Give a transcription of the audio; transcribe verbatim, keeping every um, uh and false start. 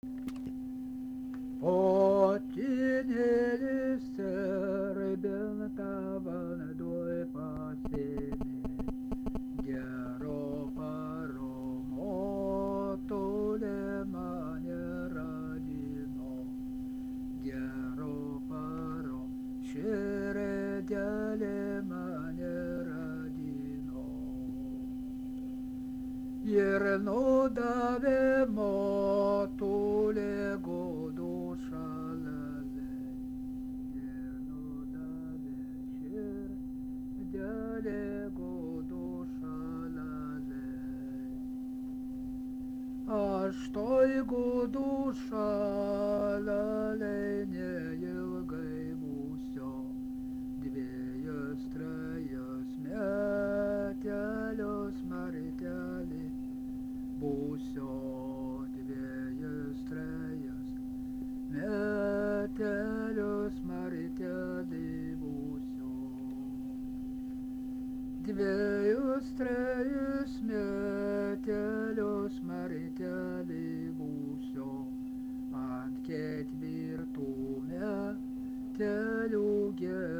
Potinėlis serbentavan duoj pasėmė, gero paromo tole mane radino, gero paro širdelė mane radino. Ir nudavė motulė godų šalalė, ir nudavė širdelė godų šalalė. Aš toj godų šalalė neilgai būsiu, dviejus, trejus metelius martelį. Būsiu dviejus, trejus metelius martelį būsiu. Dviejus, trejus metelius martelį būsiu. Ant ketvirtų metelių